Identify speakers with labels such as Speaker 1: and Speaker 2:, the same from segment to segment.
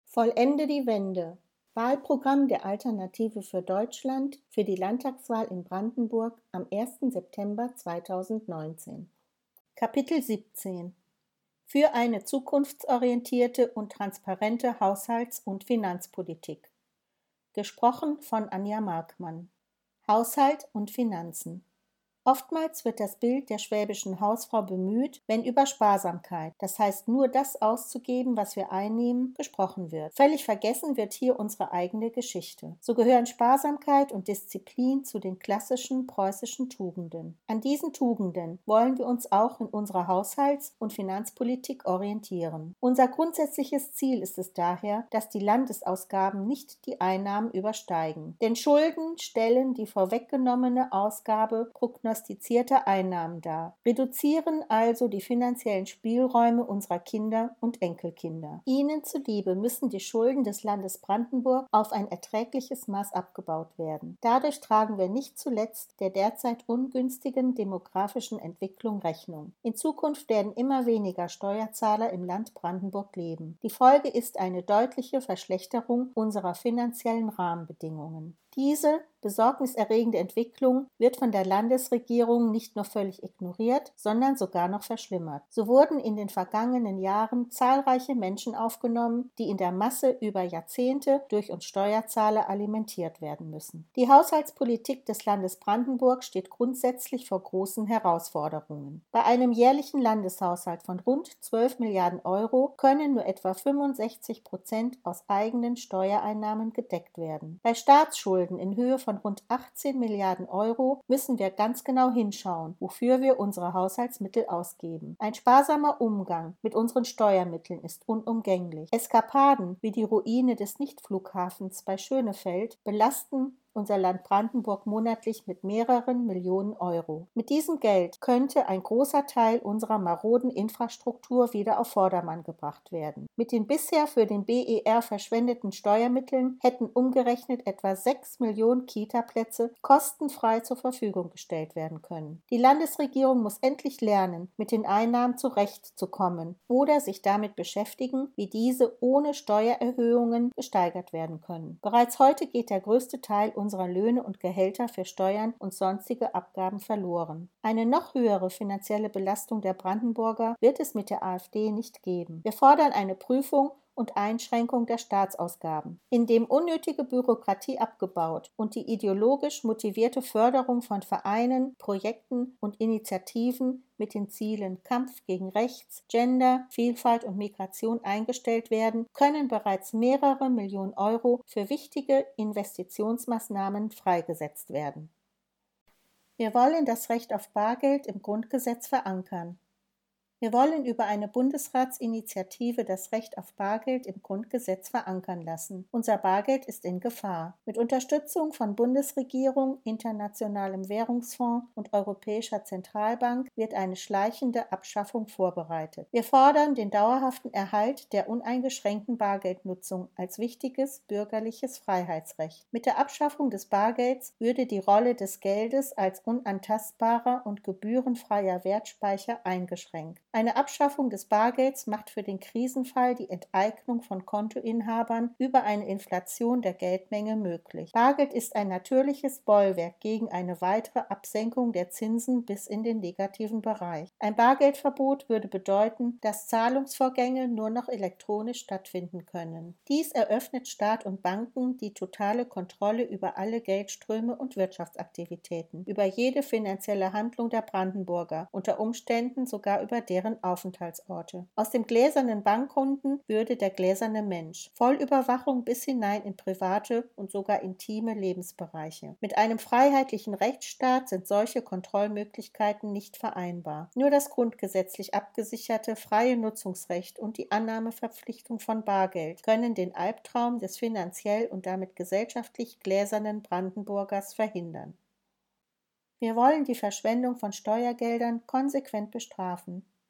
Speaker 1: Vollende die Wende. Wahlprogramm der Alternative für Deutschland für die Landtagswahl in Brandenburg am 1. September 2019. Kapitel 17. Für eine zukunftsorientierte und transparente Haushalts- und Finanzpolitik. Gesprochen von Anja Markmann. Haushalt und Finanzen. Oftmals wird das Bild der schwäbischen Hausfrau bemüht, wenn über Sparsamkeit, das heißt nur das auszugeben, was wir einnehmen, gesprochen wird. Völlig vergessen wird hier unsere eigene Geschichte. So gehören Sparsamkeit und Disziplin zu den klassischen preußischen Tugenden. An diesen Tugenden wollen wir uns auch in unserer Haushalts- und Finanzpolitik orientieren. Unser grundsätzliches Ziel ist es daher, dass die Landesausgaben nicht die Einnahmen übersteigen. Denn Schulden stellen die vorweggenommene Ausgabe prognostizierter Einnahmen dar, reduzieren also die finanziellen Spielräume unserer Kinder und Enkelkinder. Ihnen zuliebe müssen die Schulden des Landes Brandenburg auf ein erträgliches Maß abgebaut werden. Dadurch tragen wir nicht zuletzt der derzeit ungünstigen demografischen Entwicklung Rechnung. In Zukunft werden immer weniger Steuerzahler im Land Brandenburg leben. Die Folge ist eine deutliche Verschlechterung unserer finanziellen Rahmenbedingungen. Diese besorgniserregende Entwicklung wird von der Landesregierung nicht nur völlig ignoriert, sondern sogar noch verschlimmert. So wurden in den vergangenen Jahren zahlreiche Menschen aufgenommen, die in der Masse über Jahrzehnte durch uns Steuerzahler alimentiert werden müssen. Die Haushaltspolitik des Landes Brandenburg steht grundsätzlich vor großen Herausforderungen. Bei einem jährlichen Landeshaushalt von rund 12 Milliarden Euro können nur etwa 65% aus eigenen Steuereinnahmen gedeckt werden. Bei Staatsschulden in Höhe von rund 18 Milliarden Euro müssen wir ganz genau hinschauen, wofür wir unsere Haushaltsmittel ausgeben. Ein sparsamer Umgang mit unseren Steuermitteln ist unumgänglich. Eskapaden wie die Ruine des Nichtflughafens bei Schönefeld belasten unser Land Brandenburg monatlich mit mehreren Millionen Euro. Mit diesem Geld könnte ein großer Teil unserer maroden Infrastruktur wieder auf Vordermann gebracht werden. Mit den bisher für den BER verschwendeten Steuermitteln hätten umgerechnet etwa 6 Millionen Kita-Plätze kostenfrei zur Verfügung gestellt werden können. Die Landesregierung muss endlich lernen, mit den Einnahmen zurechtzukommen oder sich damit beschäftigen, wie diese ohne Steuererhöhungen gesteigert werden können. Bereits heute geht der größte Teil unserer Löhne und Gehälter für Steuern und sonstige Abgaben verloren. Eine noch höhere finanzielle Belastung der Brandenburger wird es mit der AfD nicht geben. Wir fordern eine Prüfung und Einschränkung der Staatsausgaben, indem unnötige Bürokratie abgebaut und die ideologisch motivierte Förderung von Vereinen, Projekten und Initiativen mit den Zielen Kampf gegen Rechts, Gender, Vielfalt und Migration eingestellt werden, können bereits mehrere Millionen Euro für wichtige Investitionsmaßnahmen freigesetzt werden. Wir wollen das Recht auf Bargeld im Grundgesetz verankern. Wir wollen über eine Bundesratsinitiative das Recht auf Bargeld im Grundgesetz verankern lassen. Unser Bargeld ist in Gefahr. Mit Unterstützung von Bundesregierung, Internationalem Währungsfonds und Europäischer Zentralbank wird eine schleichende Abschaffung vorbereitet. Wir fordern den dauerhaften Erhalt der uneingeschränkten Bargeldnutzung als wichtiges bürgerliches Freiheitsrecht. Mit der Abschaffung des Bargelds würde die Rolle des Geldes als unantastbarer und gebührenfreier Wertspeicher eingeschränkt. Eine Abschaffung des Bargelds macht für den Krisenfall die Enteignung von Kontoinhabern über eine Inflation der Geldmenge möglich. Bargeld ist ein natürliches Bollwerk gegen eine weitere Absenkung der Zinsen bis in den negativen Bereich. Ein Bargeldverbot würde bedeuten, dass Zahlungsvorgänge nur noch elektronisch stattfinden können. Dies eröffnet Staat und Banken die totale Kontrolle über alle Geldströme und Wirtschaftsaktivitäten, über jede finanzielle Handlung der Brandenburger, unter Umständen sogar über deren Aufenthaltsorte. Aus dem gläsernen Bankkunden würde der gläserne Mensch. Vollüberwachung bis hinein in private und sogar intime Lebensbereiche. Mit einem freiheitlichen Rechtsstaat sind solche Kontrollmöglichkeiten nicht vereinbar. Nur das grundgesetzlich abgesicherte freie Nutzungsrecht und die Annahmeverpflichtung von Bargeld können den Albtraum des finanziell und damit gesellschaftlich gläsernen Brandenburgers verhindern. Wir wollen die Verschwendung von Steuergeldern konsequent bestrafen.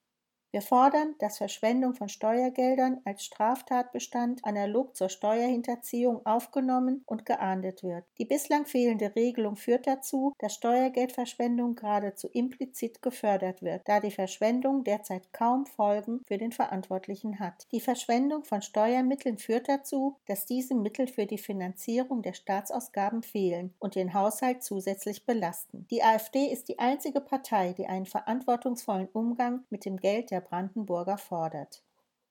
Speaker 1: Wir fordern, dass Verschwendung von Steuergeldern als Straftatbestand analog zur Steuerhinterziehung aufgenommen und geahndet wird. Die bislang fehlende Regelung führt dazu, dass Steuergeldverschwendung geradezu implizit gefördert wird, da die Verschwendung derzeit kaum Folgen für den Verantwortlichen hat. Die Verschwendung von Steuermitteln führt dazu, dass diese Mittel für die Finanzierung der Staatsausgaben fehlen und den Haushalt zusätzlich belasten. Die AfD ist die einzige Partei, die einen verantwortungsvollen Umgang mit dem Geld der Brandenburger fordert.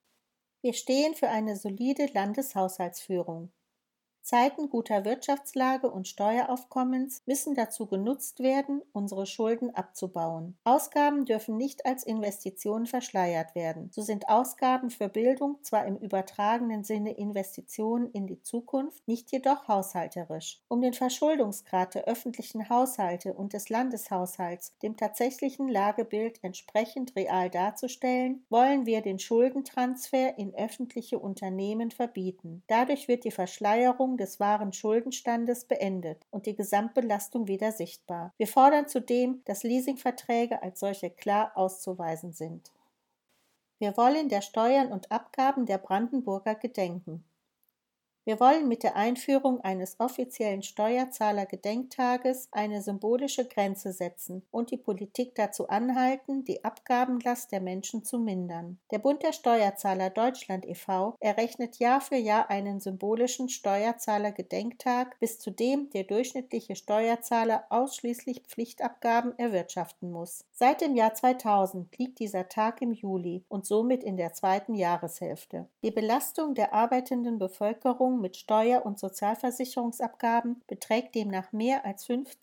Speaker 1: Wir stehen für eine solide Landeshaushaltsführung. Zeiten guter Wirtschaftslage und Steueraufkommens müssen dazu genutzt werden, unsere Schulden abzubauen. Ausgaben dürfen nicht als Investitionen verschleiert werden. So sind Ausgaben für Bildung zwar im übertragenen Sinne Investitionen in die Zukunft, nicht jedoch haushalterisch. Um den Verschuldungsgrad der öffentlichen Haushalte und des Landeshaushalts dem tatsächlichen Lagebild entsprechend real darzustellen, wollen wir den Schuldentransfer in öffentliche Unternehmen verbieten. Dadurch wird die Verschleierung des wahren Schuldenstandes beendet und die Gesamtbelastung wieder sichtbar. Wir fordern zudem, dass Leasingverträge als solche klar auszuweisen sind. Wir wollen der Steuern und Abgaben der Brandenburger gedenken. Wir wollen mit der Einführung eines offiziellen Steuerzahler-Gedenktages eine symbolische Grenze setzen und die Politik dazu anhalten, die Abgabenlast der Menschen zu mindern. Der Bund der Steuerzahler Deutschland e.V. errechnet Jahr für Jahr einen symbolischen Steuerzahler-Gedenktag, bis zu dem der durchschnittliche Steuerzahler ausschließlich Pflichtabgaben erwirtschaften muss. Seit dem Jahr 2000 liegt dieser Tag im Juli und somit in der zweiten Jahreshälfte. Die Belastung der arbeitenden Bevölkerung mit Steuer- und Sozialversicherungsabgaben beträgt demnach mehr als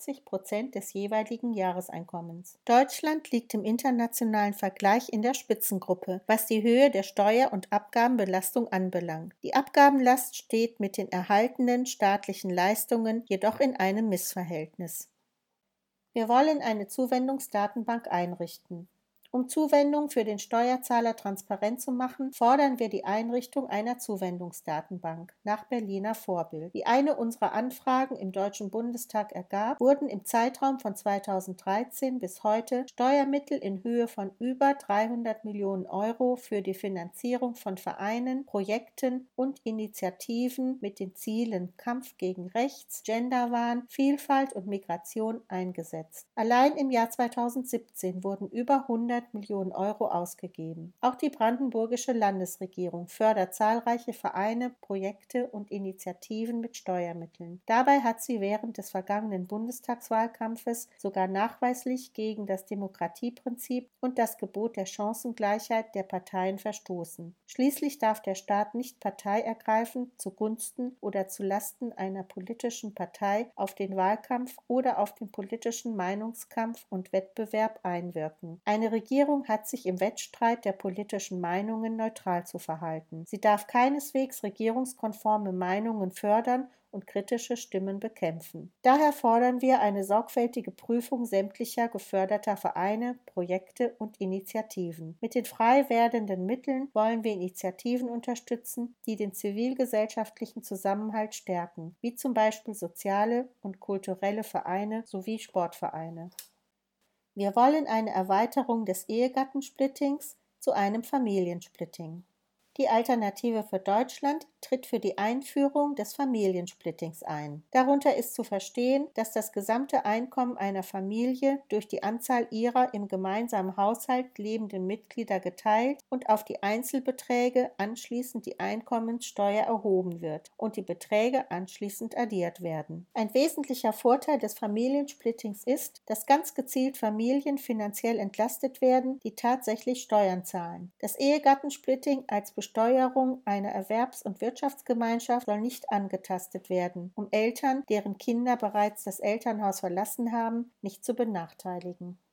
Speaker 1: 50% des jeweiligen Jahreseinkommens. Deutschland liegt im internationalen Vergleich in der Spitzengruppe, was die Höhe der Steuer- und Abgabenbelastung anbelangt. Die Abgabenlast steht mit den erhaltenen staatlichen Leistungen jedoch in einem Missverhältnis. Wir wollen eine Zuwendungsdatenbank einrichten. Um Zuwendungen für den Steuerzahler transparent zu machen, fordern wir die Einrichtung einer Zuwendungsdatenbank nach Berliner Vorbild. Wie eine unserer Anfragen im Deutschen Bundestag ergab, wurden im Zeitraum von 2013 bis heute Steuermittel in Höhe von über 300 Millionen Euro für die Finanzierung von Vereinen, Projekten und Initiativen mit den Zielen Kampf gegen Rechts, Genderwahn, Vielfalt und Migration eingesetzt. Allein im Jahr 2017 wurden über 100 Millionen Euro ausgegeben. Auch die brandenburgische Landesregierung fördert zahlreiche Vereine, Projekte und Initiativen mit Steuermitteln. Dabei hat sie während des vergangenen Bundestagswahlkampfes sogar nachweislich gegen das Demokratieprinzip und das Gebot der Chancengleichheit der Parteien verstoßen. Schließlich darf der Staat nicht Partei ergreifen zugunsten oder zulasten einer politischen Partei auf den Wahlkampf oder auf den politischen Meinungskampf und Wettbewerb einwirken. Eine Regierung hat sich im Wettstreit der politischen Meinungen neutral zu verhalten. Sie darf keineswegs regierungskonforme Meinungen fördern und kritische Stimmen bekämpfen. Daher fordern wir eine sorgfältige Prüfung sämtlicher geförderter Vereine, Projekte und Initiativen. Mit den frei werdenden Mitteln wollen wir Initiativen unterstützen, die den zivilgesellschaftlichen Zusammenhalt stärken, wie zum Beispiel soziale und kulturelle Vereine sowie Sportvereine. Wir wollen eine Erweiterung des Ehegattensplittings zu einem Familiensplitting. Die Alternative für Deutschland tritt für die Einführung des Familiensplittings ein. Darunter ist zu verstehen, dass das gesamte Einkommen einer Familie durch die Anzahl ihrer im gemeinsamen Haushalt lebenden Mitglieder geteilt und auf die Einzelbeträge anschließend die Einkommenssteuer erhoben wird und die Beträge anschließend addiert werden. Ein wesentlicher Vorteil des Familiensplittings ist, dass ganz gezielt Familien finanziell entlastet werden, die tatsächlich Steuern zahlen. Das Ehegattensplitting als Besteuerung einer Erwerbs- und Wirtschaftsgemeinschaft soll nicht angetastet werden, um Eltern, deren Kinder bereits das Elternhaus verlassen haben, nicht zu benachteiligen.